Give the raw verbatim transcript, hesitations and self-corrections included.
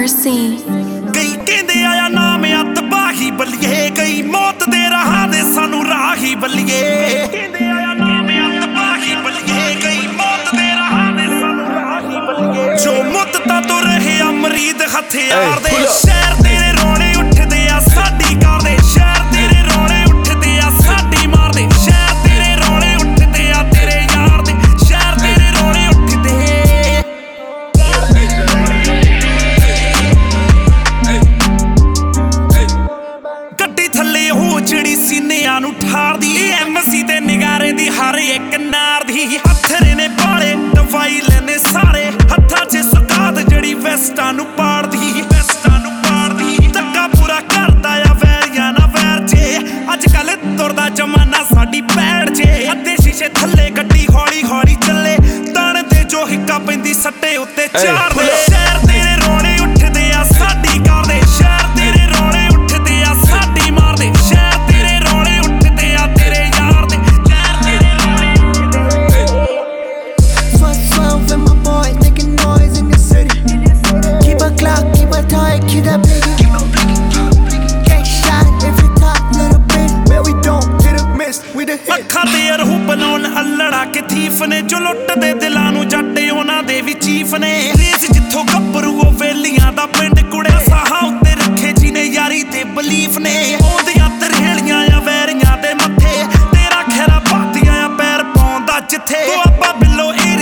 mercy. ਕਈ ਕਹਿੰਦੇ ਆਇਆ ਨਾਮ ਆ ਤਬਾਹੀ ਬੱਲੀਏ, ਕਈ ਮੌਤ ਦੇ ਰਾਹਾਂ ਦੇ ਸਾਨੂੰ ਰਾਹੀ ਬੱਲੀਏ। ਕਹਿੰਦੇ ਆਇਆ ਨਾਮ ਆ ਤਬਾਹੀ ਬੱਲੀਏ, ਕਈ ਮੌਤ ਦੇ ਰਾਹਾਂ ਦੇ ਸਾਨੂੰ ਰਾਹੀ ਬੱਲੀਏ। ਜੋ ਮੁੱਦਤਾਂ ਤੋਂ ਰਹੇ ਆ ਮਰੀਦ ਹਥਿਆਰ ਦੇ, ਸ਼ਹਿਰ ਤੇਰੇ ਰੋਣੇ ਉੱਠਦੇ ਆ ਸਾਡੀ ਕਾਰ ਦੇ। ਸ਼ਹਿਰ ਤੇਰੇ ਰੋਣੇ ਉੱਠਦੇ ਆ ਸਾਡੀ ਮਾਰ ਦੇ। ਸ਼ਹਿਰ ਤੇਰੇ ਰੋਣੇ ਉੱਠਦੇ ਆ ਤੇਰੇ ਯਾਰ ਦੇ। ਸ਼ਹਿਰ ਤੇਰੇ ਰੋਣੇ ਉੱਠਦੇ। ਗੱਡੀ ਥੱਲੇ ਉਹ ਜਿਹੜੀ ਸੀਨਿਆਂ ਨੂੰ ਠਾਰਦੀ, ਐਮਸੀ ਤੇ ਨਿਗਾਰੇ ਦੀ ਹਰ ਇੱਕ ਨਾਰ ਦੀ। ਹੱਥਰੇ ਨੇ ਬਾਲੇ ਦਵਾਈ ਲੈਨੇ ਸਾਰੇ, ਹੱਥਾਂ 'ਚ ਸੁਕਾਤ ਜਿਹੜੀ ਵੈਸਟਾਂ ਨੂੰ ਪਾੜਦੀ। ਵੈਸਟਾਂ ਨੂੰ ਪਾੜਦੀ ਧੱਕਾ ਪੂਰਾ ਕਰਦਾ ਆ ਵੈਰੀਆਂ ਨਾ ਵੈਰ ਜੇ। ਅੱਜ ਕੱਲ ਤੁਰਦਾ ਜਮਾਨਾ ਸਾਡੀ ਪੈੜ ਜੇ। ਅੱਧੇ ਸ਼ੀਸ਼ੇ ਥੱਲੇ ਗੱਡੀ ਹੌਲੀ ਹੌਲੀ ਚੱਲੇ, ਤਣ ਦੇ ਜੋ ਹਿੱਕਾ ਪੈਂਦੀ ਸੱਟੇ ਉੱਤੇ ਚਾੜਦੇ। ਸ਼ਹਿਰ ਤੇਰੇ ਰੋਣੇ ਉੱਠਦੇ ਆ ਸਾਡੀ ਕਾਰ ਦੇ। ਸ਼ਹਿਰ ਤੇਰੇ ਰੋਣੇ ਉੱਠਦੇ ਆ ਸਾਡੀ ਮਾਰ ਦੇ। ਸ਼ਹਿਰ ਤੇਰੇ ਰੋਣੇ ਉੱਠਦੇ ਆ ਤੇਰੇ ਯਾਰ ਦੇ। ਸ਼ਹਿਰ ਤੇਰੇ ਰੋਣੇ ਉੱਠਦੇ। twelve and my boys making noise in the city. Keep a clock, keep a tie, keep that blinking. Get shot every top, little bit, but we don't get a miss. We the hit. ਅੱਖਾਂ ਤੇ ਅਰਹੂ ਬਣਾਉਣ ਅਲੜਾ ਕੇ thief ਨੇ, ਜੋ ਲੁੱਟਦੇ ਦਿਲਾਂ ਨੂੰ ਜੱਟ ਉਹਨਾਂ ਦੇ ਵੀ ਚੀਫ ਨੇ। ਰੇਸ ਜਿੱਥੋਂ ਗੱਭਰੂ ਉਹ ਵੇਲੀਆਂ ਦਾ ਪਿੰਡ ਕੁੜਿਆ, ਸਾਹਾਂ ਉੱਤੇ ਰੱਖੇ ਜਿਹਨੇ ਯਾਰੀ ਤੇ ਬਲੀਫ ਨੇ। ਆਉਂਦੀਆਂ ਤਰੇਲੀਆਂ ਆ ਵੈਰੀਆਂ ਦੇ ਮੱਥੇ, ਤੇਰਾ ਖੈਰਾ ਪਾਤੀਆਂ ਆ ਪੈਰ ਪਾਉਂਦਾ ਜਿੱਥੇ। ਤੂੰ ਆਪਾਂ ਬਿੱਲੋ